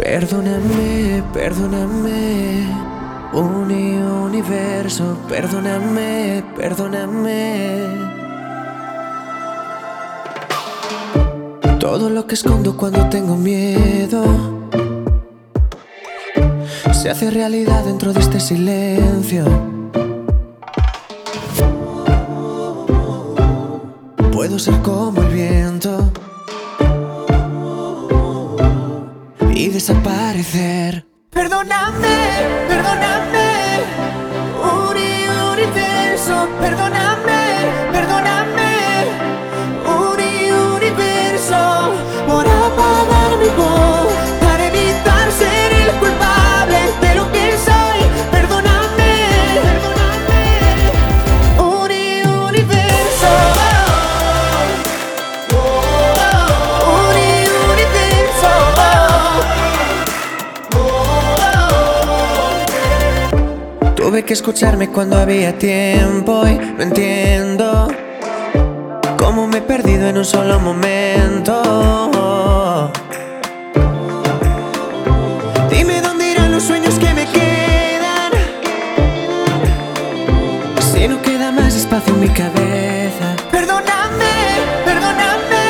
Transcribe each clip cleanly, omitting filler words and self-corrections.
Perdóname, perdóname, universo, perdóname, perdóname. Todo lo que escondo cuando tengo miedo se hace realidad dentro de este silencio. Puedo ser como el viento y desaparecer. Perdóname, perdóname, universo, perdóname, perdóname, universo, por apagar mi voz, para evitar ser el culpable de lo que soy. Perdóname, perdóname, universo, universo. Tuve que escucharme cuando había tiempo y no entiendo cómo me he perdido en un solo momento. Dime dónde irán los sueños que me quedan, si no queda más espacio en mi cabeza. Perdóname, perdóname,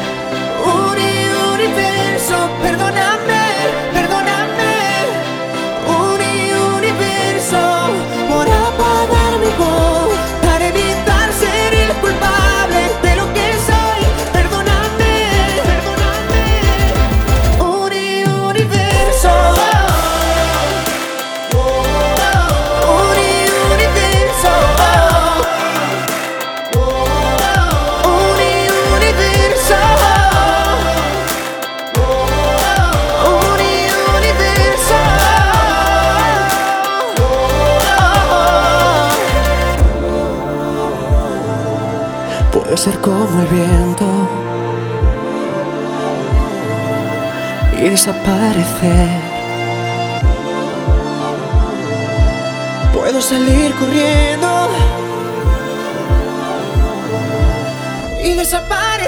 universo, perdóname, perdóname, universo, por apagar mi voz, para evitar ser el culpable de lo que soy. Perdóname, perdóname, universo, universo, universo, universo. Puedo ser como el viento y desaparecer. Puedo salir corriendo y desaparecer.